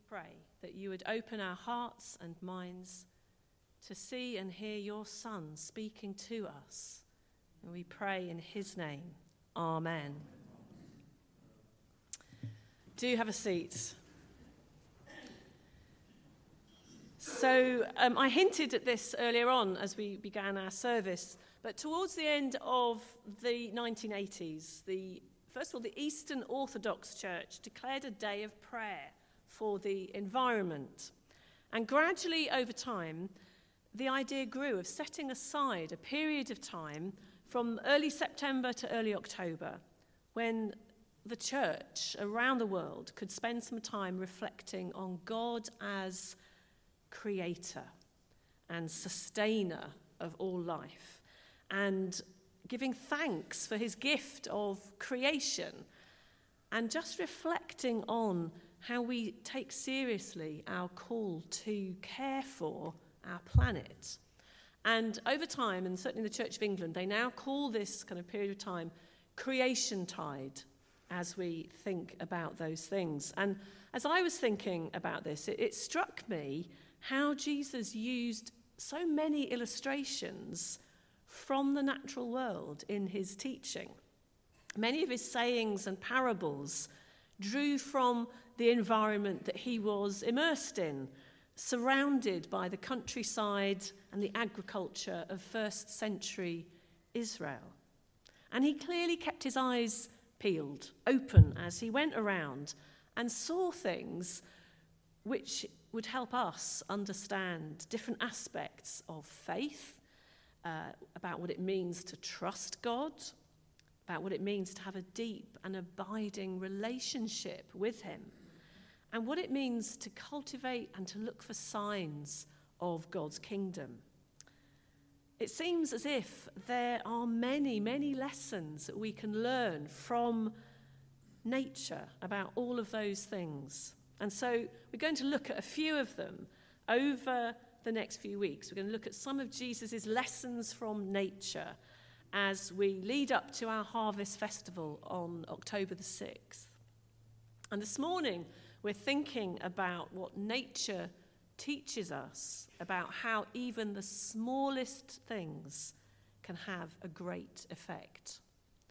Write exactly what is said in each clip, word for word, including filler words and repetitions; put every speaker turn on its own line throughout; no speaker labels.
pray that you would open our hearts and minds to see and hear your Son speaking to us. And we pray in his name. Amen. Do have a seat. So um, I hinted at this earlier on as we began our service, but towards the end of the nineteen eighties, the first of all, the Eastern Orthodox Church declared a day of prayer for the environment. And gradually over time, the idea grew of setting aside a period of time from early September to early October when the church around the world could spend some time reflecting on God as creator and sustainer of all life, and giving thanks for his gift of creation, and just reflecting on how we take seriously our call to care for our planet. And over time, and certainly in the Church of England, they now call this kind of period of time Creation Tide, as we think about those things. And as I was thinking about this, it, it struck me how Jesus used so many illustrations from the natural world in his teaching. Many of his sayings and parables drew from the environment that he was immersed in, surrounded by the countryside and the agriculture of first century Israel. And he clearly kept his eyes peeled, open as he went around and saw things which would help us understand different aspects of faith, uh, about what it means to trust God, about what it means to have a deep and abiding relationship with him, and what it means to cultivate and to look for signs of God's kingdom. It seems as if there are many, many lessons that we can learn from nature about all of those things. And so we're going to look at a few of them over the next few weeks. We're going to look at some of Jesus' lessons from nature as we lead up to our Harvest Festival on October the sixth. And this morning, we're thinking about what nature teaches us about how even the smallest things can have a great effect.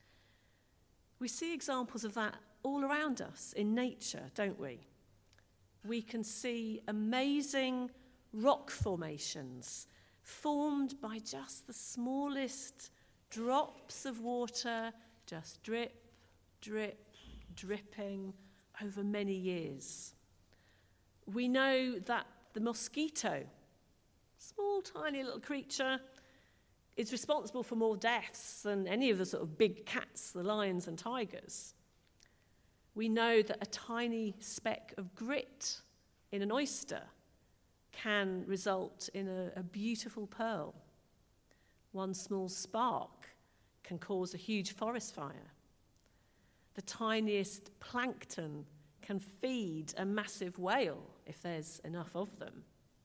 We see examples of that all around us in nature, don't we? We can see amazing rock formations formed by just the smallest drops of water, just drip, drip, dripping over many years. We know that the mosquito, small, tiny little creature, is responsible for more deaths than any of the sort of big cats, the lions and tigers. We know that a tiny speck of grit in an oyster can result in a, a beautiful pearl. One small spark can cause a huge forest fire. The tiniest plankton can feed a massive whale if there's enough of them.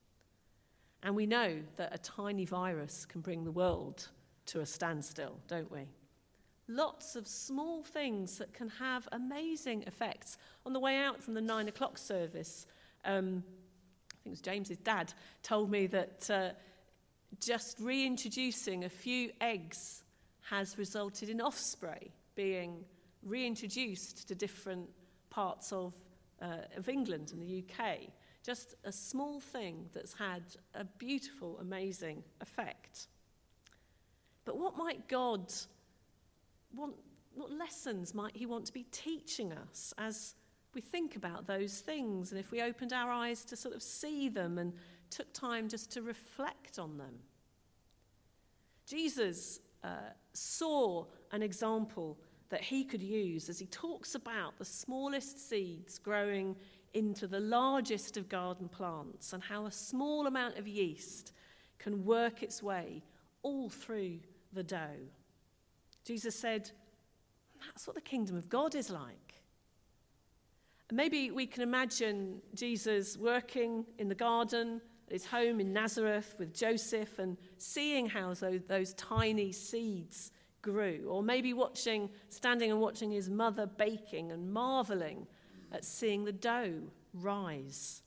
And we know that a tiny virus can bring the world to a standstill, don't we? Lots of small things that can have amazing effects. On the way out from the nine o'clock service, um, I think it was James's dad told me that uh, just reintroducing a few eggs has resulted in osprey being reintroduced to different parts of, uh, of England and the U K. Just a small thing that's had a beautiful, amazing effect. But what might God want, what lessons might he want to be teaching us as we think about those things, and if we opened our eyes to sort of see them and took time just to reflect on them? Jesus uh, saw an example that he could use as he talks about the smallest seeds growing into the largest of garden plants, and how a small amount of yeast can work its way all through the dough. Jesus said, that's what the kingdom of God is like. Maybe we can imagine Jesus working in the garden at his home in Nazareth with Joseph and seeing how those, those tiny seeds grew, or maybe watching, standing and watching his mother baking and marveling at seeing the dough rise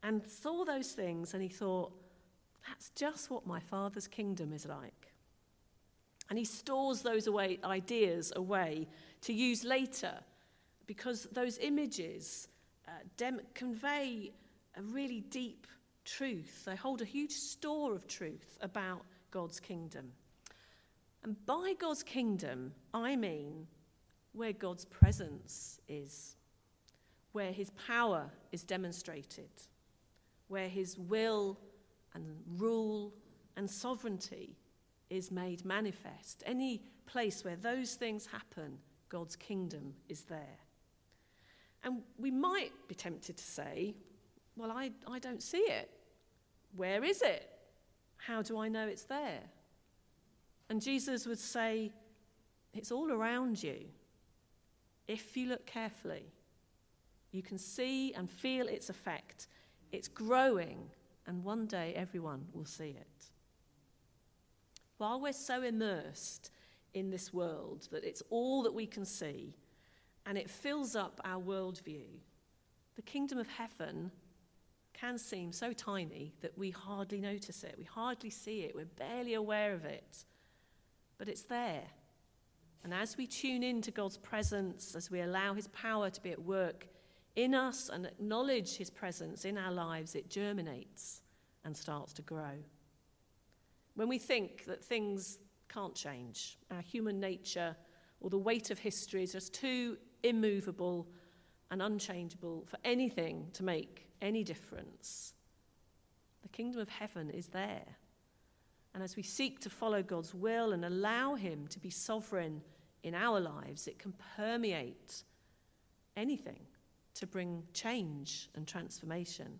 and saw those things, and he thought, that's just what my Father's kingdom is like. And he stores those away, ideas away to use later, because those images uh, dem- convey a really deep truth. They hold a huge store of truth about God's kingdom. And by God's kingdom, I mean where God's presence is, where his power is demonstrated, where his will and rule and sovereignty is made manifest. Any place where those things happen, God's kingdom is there. And we might be tempted to say, well, I, I don't see it. Where is it? How do I know it's there? And Jesus would say, it's all around you. If you look carefully, you can see and feel its effect. It's growing, and one day everyone will see it. While we're so immersed in this world that it's all that we can see, and it fills up our worldview, the kingdom of heaven can seem so tiny that we hardly notice it. We hardly see it. We're barely aware of it. But it's there. And as we tune into God's presence, as we allow his power to be at work in us and acknowledge his presence in our lives, it germinates and starts to grow. When we think that things can't change, our human nature or the weight of history is just too immovable and unchangeable for anything to make any difference, the kingdom of heaven is there. And as we seek to follow God's will and allow him to be sovereign in our lives, it can permeate anything to bring change and transformation.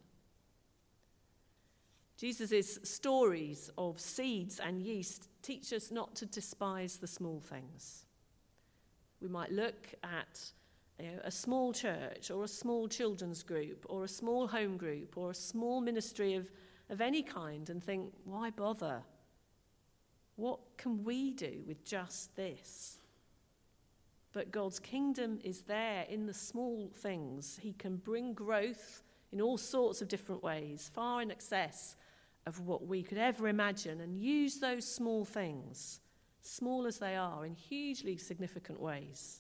Jesus' stories of seeds and yeast teach us not to despise the small things. We might look at you know, a small church or a small children's group or a small home group or a small ministry of, of any kind and think, why bother? What can we do with just this? But God's kingdom is there in the small things. He can bring growth in all sorts of different ways, far in excess of what we could ever imagine, and use those small things, small as they are, in hugely significant ways.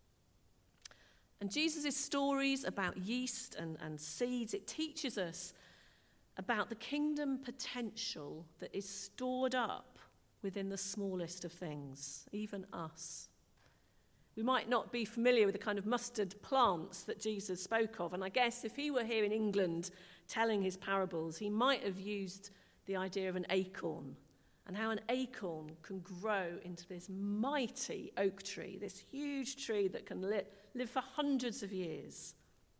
And Jesus' stories about yeast and, and seeds, it teaches us about the kingdom potential that is stored up within the smallest of things, even us. We might not be familiar with the kind of mustard plants that Jesus spoke of, and I guess if he were here in England telling his parables, he might have used the idea of an acorn and how an acorn can grow into this mighty oak tree, this huge tree that can li- live for hundreds of years.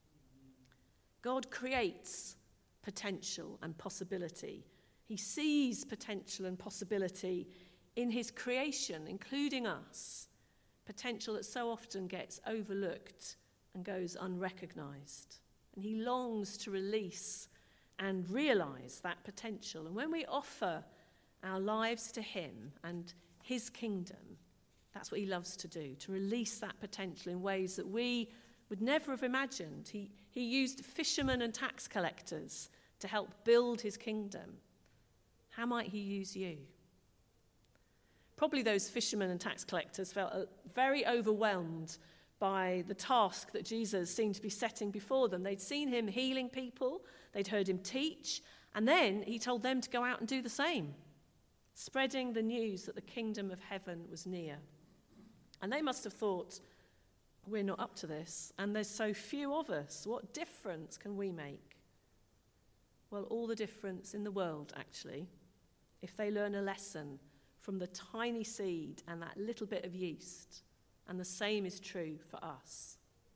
God creates potential and possibility. He sees potential and possibility in his creation, including us, potential that so often gets overlooked and goes unrecognized. And he longs to release and realize that potential. And when we offer our lives to him and his kingdom, that's what he loves to do, to release that potential in ways that we would never have imagined. He, he used fishermen and tax collectors to help build his kingdom. How might he use you? Probably those fishermen and tax collectors felt very overwhelmed by the task that Jesus seemed to be setting before them. They'd seen him healing people, they'd heard him teach, and then he told them to go out and do the same, spreading the news that the kingdom of heaven was near. And they must have thought, we're not up to this, and there's so few of us. What difference can we make? Well, all the difference in the world, actually, if they learn a lesson from the tiny seed and that little bit of yeast. And the same is true for us.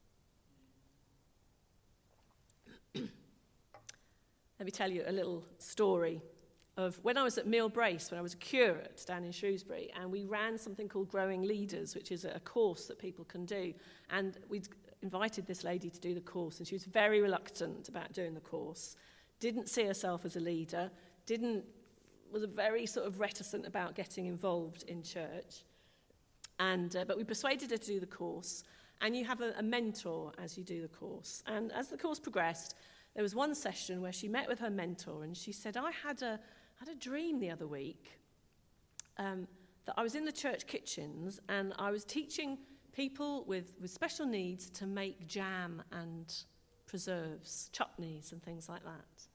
Let me tell you a little story of when I was at Mill Brace, when I was a curate down in Shrewsbury, and we ran something called Growing Leaders, which is a course that people can do. And we'd invited this lady to do the course, and she was very reluctant about doing the course, didn't see herself as a leader, didn't was very sort of reticent about getting involved in church. And uh, but we persuaded her to do the course, and you have a, a mentor as you do the course. And as the course progressed, There was one session where she met with her mentor and she said, I had a, had a dream the other week um, that I was in the church kitchens and I was teaching people with, with special needs to make jam and preserves, chutneys and things like that.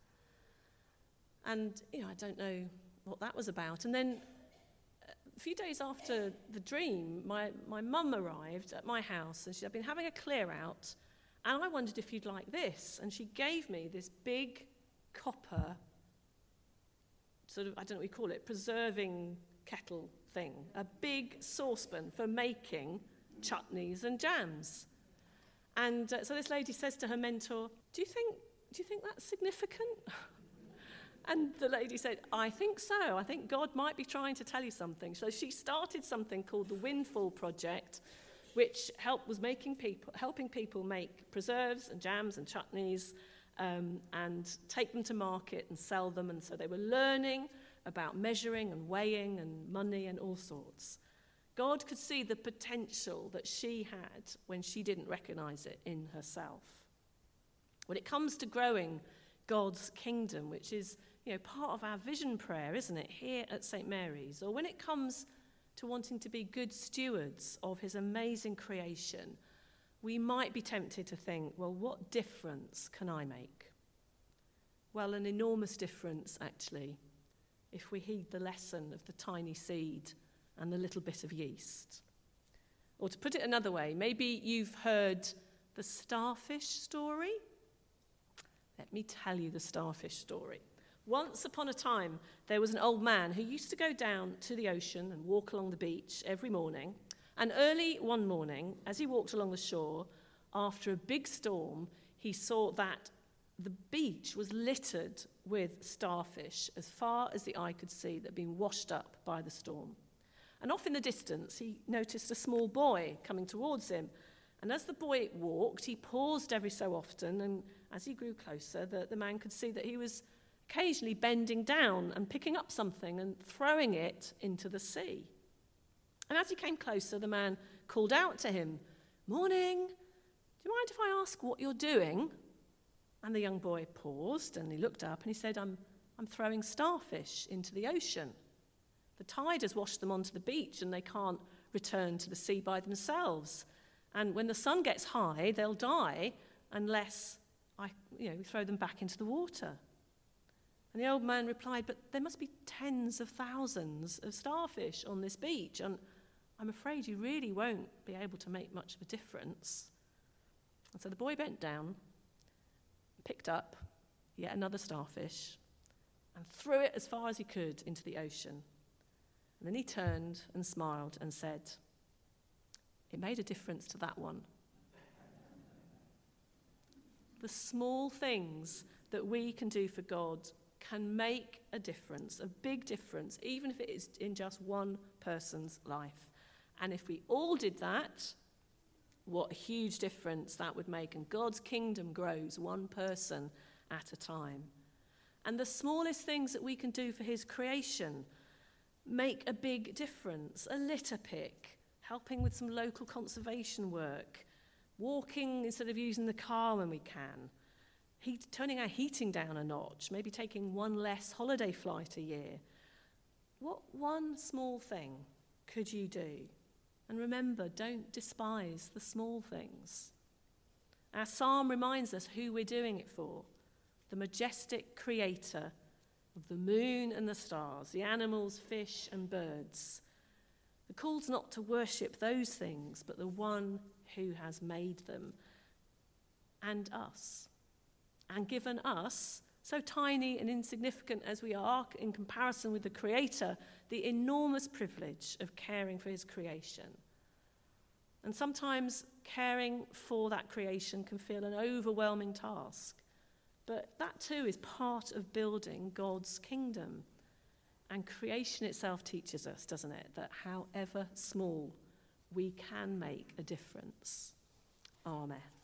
And, you know, I don't know what that was about. And then a few days after the dream, my, my mum arrived at my house and she had been having a clear out, and I wondered if you'd like this. And she gave me this big copper, sort of, I don't know what you call it, preserving kettle thing, a big saucepan for making chutneys and jams. And uh, so this lady says to her mentor, do you think, do you think that's significant? And the lady said, I think so. I think God might be trying to tell you something. So she started something called the Windfall Project, which help, was making people, helping people make preserves and jams and chutneys um, and take them to market and sell them. And so they were learning about measuring and weighing and money and all sorts. God could see the potential that she had when she didn't recognize it in herself. When it comes to growing God's kingdom, which is, you know, part of our vision prayer, isn't it, here at Saint Mary's, or when it comes to wanting to be good stewards of his amazing creation, we might be tempted to think, well, what difference can I make? Well, an enormous difference, actually, if we heed the lesson of the tiny seed and the little bit of yeast. Or to put it another way, maybe you've heard the starfish story. Let me tell you the starfish story. Once upon a time, there was an old man who used to go down to the ocean and walk along the beach every morning. And early one morning, as he walked along the shore, after a big storm, he saw that the beach was littered with starfish as far as the eye could see that had been washed up by the storm. And off in the distance, he noticed a small boy coming towards him. And as the boy walked, he paused every so often, and as he grew closer, the, the man could see that he was occasionally bending down and picking up something and throwing it into the sea. And as he came closer, the man called out to him, "Morning, do you mind if I ask what you're doing?" And the young boy paused and he looked up and he said, I'm, I'm throwing starfish into the ocean. The tide has washed them onto the beach and they can't return to the sea by themselves. And when the sun gets high, they'll die unless I, you know, throw them back into the water. And the old man replied, but there must be tens of thousands of starfish on this beach, and I'm afraid you really won't be able to make much of a difference. And so the boy bent down, picked up yet another starfish, and threw it as far as he could into the ocean. And then he turned and smiled and said, "It made a difference to that one." The small things that we can do for God can make a difference, a big difference, even if it is in just one person's life. And if we all did that, what a huge difference that would make. And God's kingdom grows one person at a time. And the smallest things that we can do for his creation make a big difference. A litter pick, helping with some local conservation work, walking instead of using the car when we can, Heat, turning our heating down a notch, maybe taking one less holiday flight a year. What one small thing could you do? And remember, don't despise the small things. Our psalm reminds us who we're doing it for: the majestic creator of the moon and the stars, the animals, fish and birds. The call's not to worship those things, but the one who has made them and us. And given us, so tiny and insignificant as we are in comparison with the Creator, the enormous privilege of caring for his creation. And sometimes caring for that creation can feel an overwhelming task. But that too is part of building God's kingdom. And creation itself teaches us, doesn't it, that however small, we can make a difference. Amen.